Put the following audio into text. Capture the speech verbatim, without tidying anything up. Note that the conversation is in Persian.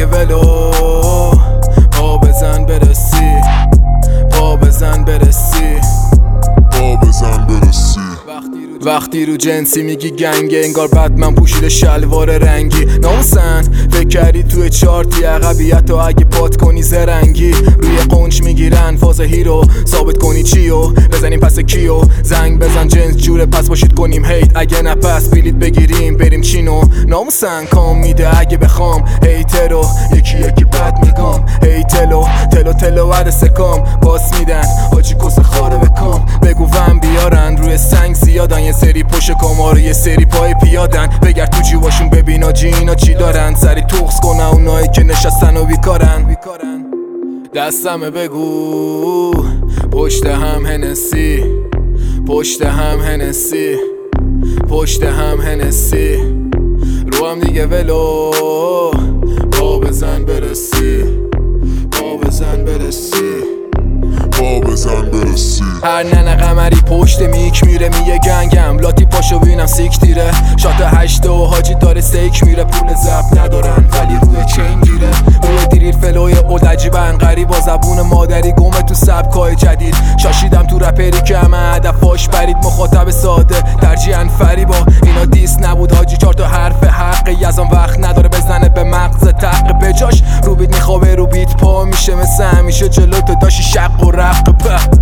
دیگه ولو پا بزن برسی، پا بزن برسی، پا بزن برسی. وقتی رو جنسی میگی گنگه انگار بتمن پوشیده شلوار رنگی. ناموسن فکر کردی توی چارتی عقبیت و اگه پات کنی زرنگی. روی قنچ میگیرن فاز هیرو ثابت کنی چیو بزنیم پس کیو. زنگ بزن جنس جوره پس باشید کنیم هیت اگه نه پس بلیت بگیریم بریم چینو. ناموسن کام میده اگه بخوام هیترو یکی یکی بد میگم هیتلو تلو تلو عدس کام باس میدن حاجی کس خاره بکام. بگو ون بیارن روی سنگ زیادن یه سری پشت کامارو یه سری پای پیادن. بگرد تو جیواشون ببین آجی اینا چی دارن. سری توخس کنن اونایی که نشستن و بیکارن. دستمه بگو پشت هم هنسی، پشت هم هنسی، پشت هم هنسی. رو هم دیگه ولو پا بزن برسی، پا بزن برسی، پا بزن برسی. هر ننه قمری پشت میک میره میگه گنگم لاتی پاشو بینم سیک تیره. شات هشته و حاجی داره سیک میره. پول زب ندارن ولی روی چین گیره. روی دیریر فلوی اولد عجیبن غریب با زبون مادری گمه تو سبکای جدید. شاشیدم تو رپری که همه هدفاش برید مخاطب ساده ترجیحاً فریبا. اینا دیس نبود حاجی چهار تا حرف حقی ازم وقت نداره بزنه به مغز تق بجاش. رو بیت میخوابه رو بیت پا میشه مثل همیشه جلو تو داشی شق و رق به